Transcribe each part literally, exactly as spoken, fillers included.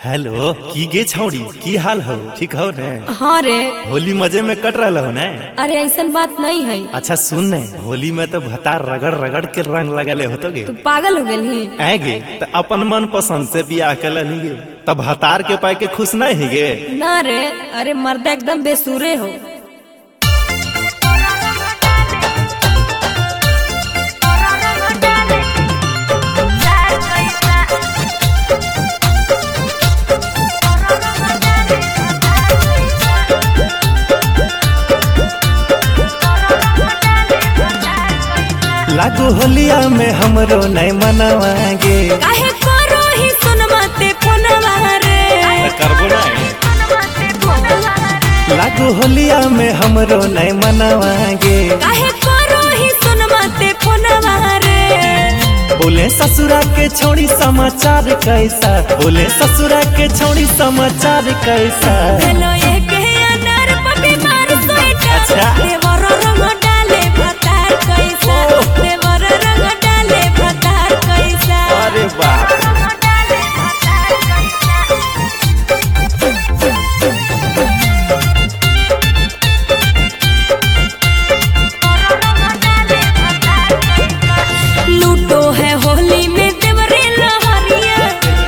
Hello की गे छौड़ी की हाल हो? ठीक हो ने? हाँ रे। होली मजे में कट रहा हो ने? अरे ऐसा बात नहीं है। अच्छा सुन ने, होली में तो भतार रगड़ रगड़ के रंग लगले हो तो गे तू पागल हो गई आगे तो अपन मन पसंद से बियाह कर लेनी गे तब भतार के पाए के खुश नहीं ही गे ना रे। अरे मर्द एकदम बेसुरे हो। लागू होलिया में हमरो नहीं मनावागे काहे करो ही सुनवाते फोनवा रे करबो नहीं। लागू होलिया में हमरो नहीं मनावागे काहे करो ही सुनवाते फोनवा रे। बोले ससुरा के छोड़ी समाचार कैसा, बोले ससुरा के छोड़ी समाचार कैसा। हेलो ये के अंदर पपी मार सोईटा अच्छा। देवर रंग डाले भतार कैसा, देवर रंग डाले भतार कैसा। अरे बाप लूटो है होली में देवरे लहरिया,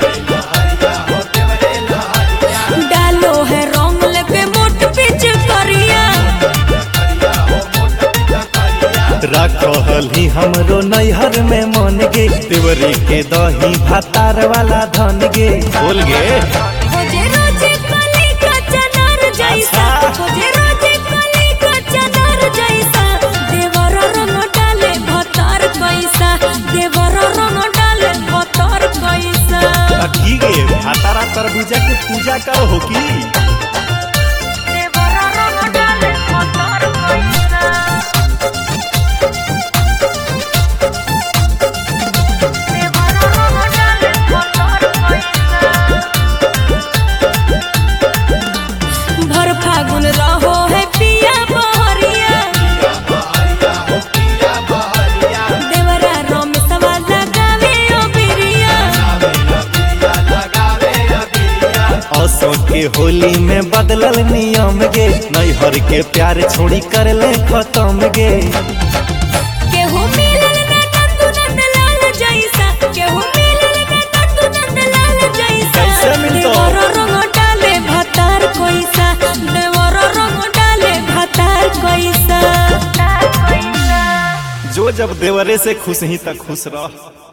डालो है रंग लेके मोट पिच करिया। रखली हमरो नैहर में मन गे देवरी के दही भातार वाला धन गे बोल गे खोजे रोजे कली का चनार जैसा, खोजे रोजे कली का चनार जैसा। देवर रंग डाले भतार कैसा, देवर रंग डाले भतार कैसा। की गे भातारा तरबूजा के पूजा कर हो की देवर रंग डाले भतार कैसा। भर फागुन रहो है पिया बहरिया, देवरा रोम सवा लगावे ओ बिरिया। असो के होली में बदलल नियम गे नैहर के प्यार छोड़ी कर ले खत्म गे केहू मिलल ना नंदू नंदलाल जैसा, केहू मिलल ना नंदू नंदलाल जैसा। कैसे मिलतो? देवर रंग डाले भतार कैसा, देवर रंग डाले भतार कैसा। जो जब देवरे से खुश ही तक खुश रह।